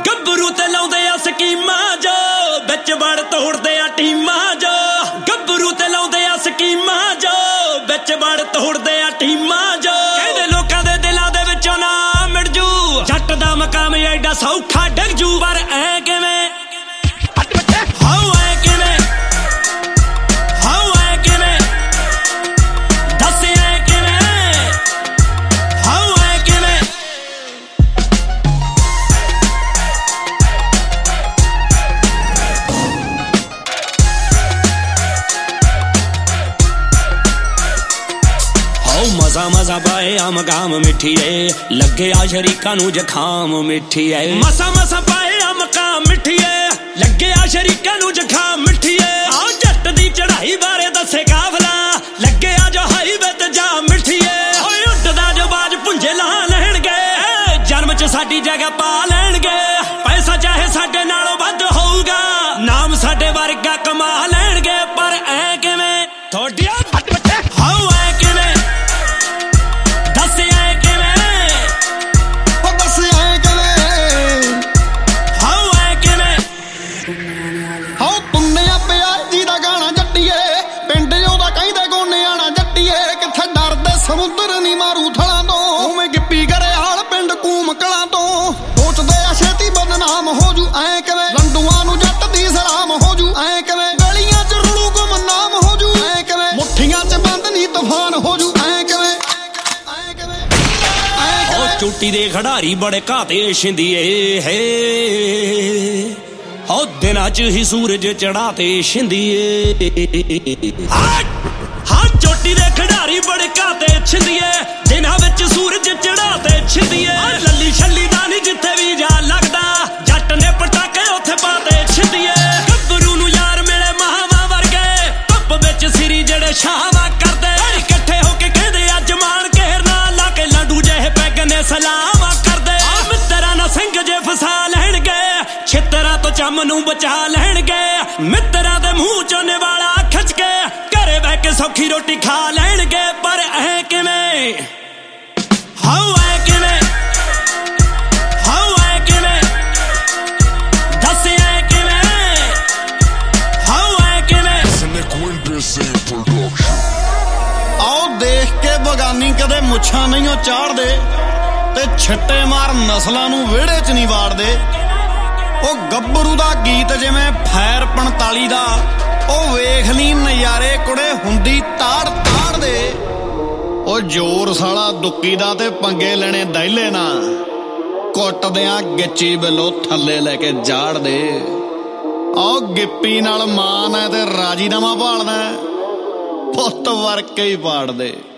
ਗੱਭਰੂ ਤੇ ਲਾਉਂਦੇ ਆ ਸਕੀਮਾਂ ਜੋ ਵਿੱਚ ਵੜ ਤੋੜਦੇ ਆ ਟੀਮਾਂ ਜੋ ਗੱਭਰੂ ਤੇ ਲਾਉਂਦੇ ਆ ਸਕੀਮਾਂ ਜੋ ਵਿੱਚ ਵੜ ਤੋੜਦੇ ਆ ਟੀਮਾਂ ਜੋ ਕਹਿੰਦੇ ਲੋਕਾਂ ਦੇ ਦਿਲਾਂ ਦੇ ਵਿੱਚੋਂ ਨਾ ਮਿਟ ਜੂ ਜੱਟ ਦਾ ਮਕਾਮ ਐਡਾ ਸੌਖਾ ਡਿੱਗ ਜੂ ਪਰ ਐ ਕਿਵੇਂ ਮਜ਼ਾ ਮਜ਼ਾ ਪਾਏ ਆ ਮਕਾਮ ਮਿੱਠੀਏ ਲੱਗੇ ਆ ਸ਼ਰੀਕਾਂ ਨੂੰ ਜ਼ੁਕਾਮ ਮਿੱਠੀਏ ਮਸਾ ਮਸਾ ਪਾਏ ਆ ਮਕਾਮ ਮਿੱਠੀਏ ਲੱਗੇ ਆ ਸ਼ਰੀਕਾਂ ਨੂੰ ਜ਼ੁਕਾਮ ਮਿੱਠੀਏ ਆਹ ਜੱਟ ਦੀ ਚੜ੍ਹਾਈ ਬਾਰੇ ਦੱਸੇ ਕਾਫਲਾ ਲੱਗੇ ਆ ਜੋ ਹਾਈਵੇ ਤੇ ਜਾ ਮਿੱਠੀਏ ਓਏ ਉੱਡਦਾ ਜੋ ਬਾਜ ਪੁੰਜੇ ਲਾ ਲੈਣਗੇ ਜਨਮ ਚ ਸਾਡੀ ਜਗ੍ਹਾ ਪਾ ਲੈਣਗੇ ਪੈਸਾ ਚਾਹੇ ਸਾਡੇ ਨਾਲੋਂ ਵੱਧ ਹੋਊਗਾ ਨਾਮ ਸਾਡੇ ਵਰਗਾ ਕਮਾ ਲੈਣਗੇ ਪਰ ਐ ਕਿਵੇਂ ਤੁਹਾਡੀਆਂ ਸਮੁੰਦਰ ਨੀ ਮਾਰੂ ਥਲਾਂ ਤੋਂ ਉਵੇਂ ਗਿੱਪੀ ਕਰੇ ਹਾਲ ਪਿੰਡ ਕੂਮ ਕਲਾਂ ਤੋਂ ਸੋਚਦੇ ਆ ਛੇਤੀ ਬਦਨਾਮ ਹੋ ਜੂ ਐ ਕਿਵੇਂ ਲੰਡੂਆਂ ਨੂੰ ਜੱਟ ਦੀ ਸਲਾਮ ਹੋ ਜੂ ਐ ਕਿਵੇਂ ਗਲੀਆਂ ਚ ਰੁਲੂ ਗੁਮਨਾਮ ਹੋ ਜੂ ਐ ਕਿਵੇਂ ਮੁੱਠੀਆਂ ਚ ਬੰਦ ਨੀ ਤੂਫਾਨ ਹੋ ਜੂ ਐ ਕਿਵੇਂ ਓ ਚੋਟੀ ਦੇ ਖਿਡਾਰੀ ਬੜੇ ਘਾਤੇ ਛਿੰਦੀਏ ਹੈ ਓ ਦਿਨਾਂ ਚ ਹੀ ਸੂਰਜ ਚੜਾਤੇ ਛਿੰਦੀਏ ਹਾਂ ਚੋਟੀ ਦੇ ਖਿਡਾਰੀ ਬੜੇ ਘਾਤੇ ਛਿੰਦੀਏ ਦਿਨਾਂ ਵਿੱਚ ਸੂਰਜ ਚੜਾਤੇ ਛਿੰਦੀਏ ਲੱਲੀ ਛੱਲੀ ਦਾ ਨੀ ਜਿੱਥੇ ਵੀ ਜਾ ਲੱਗਦਾ ਜੱਟ ਨੇ ਪਟਾਕੇ ਉੱਥੇ ਪਾਤੇ ਛਿੰਦੀਏ ਗੱਭਰੂ ਨੂੰ ਯਾਰ ਮਿਲੇ ਮਹਾਵਾਂ ਵਰਗੇ ਧੁੱਪ ਵਿੱਚ ਸਿਰੀ ਜਿਹੜੇ ਛਾਵਾਂ ਕਰਦੇ ਇਕੱਠੇ ਹੋ ਕੇ ਕਹਿੰਦੇ ਅੱਜ ਮਾਣ ਘੇਰਨਾ ਲਾ ਕੇ ਲਾਂਡੂ ਜਿਹੇ ਪੈਗ ਨੇ ਸਲਾਮਾਂ ਕਰਦੇ ਮਿੱਤਰਾਂ ਨਾਲ ਸਿੰਘ ਜੇ ਫਸਾ ਲੈਣਗੇ ਛਿੱਤਰਾਂ ਤੋਂ ਚੰਮ ਨੂੰ ਬਚਾ ਲੈਣਗੇ ਮਿੱਤਰਾਂ ਦੇ ਮੂੰਹ ਚੋਂ ਨਿਵਾਲਾ ਖਿੱਚ ਕੇ ਘਰੇ ਬਹਿ ਕੇ ਸੌਖੀ ਰੋਟੀ ਖਾ ਲੈਣਗੇ ਪਰ ਐ ਕਿਵੇਂ ਹਾਉ ਐ ਕਿਵੇਂ ਹਾਉ ਐ ਕਿਵੇਂ ਦੱਸ ਐ ਕਿਵੇਂ ਹਾਉ ਐ ਕਿਵੇਂ ਆਓ ਦੇਖ ਕੇ ਬਗਾਨੀ ਕਦੇ ਮੁੱਛਾਂ ਨਹੀਂ ਉਹ ਚਾੜਦੇ ਤੇ ਛਿੱਟੇ ਮਾਰ ਨਸਲਾਂ ਨੂੰ ਵਿਹੜੇ 'ਚ ਨਹੀਂ ਵਾੜਦੇ ਉਹ ਗੱਭਰੂ ਦਾ ਗੀਤ ਜਿਵੇਂ ਫੈਰ 45 ਦਾ ਉਹ ਵੇਖ ਲਈ ਨਜ਼ਾਰੇ ਕੁੜੇ ਹੁੰਦੀ ਤਾੜ ਤਾੜ ਦੇ ਉਹ ਜ਼ੋਰ ਸਾਲਾ ਦੁੱਕੀ ਦਾ ਤੇ ਪੰਗੇ ਲੈਣੇ ਦਹਿਲੇ ਨਾ ਕੁੱਟਦਿਆਂ ਗਿੱਚੀ ਬਿੱਲੋ ਥੱਲੇ ਲੈ ਕੇ ਜਾੜ ਦੇ ਆਹ ਗਿੱਪੀ ਨਾਲ ਮਾਨ ਹੈ ਤੇ ਰਾਜੀਨਾਮਾ ਭਾਲਦਾ ਪੁੱਤ ਵਰਕੇ ਹੀ ਪਾੜ ਦੇ।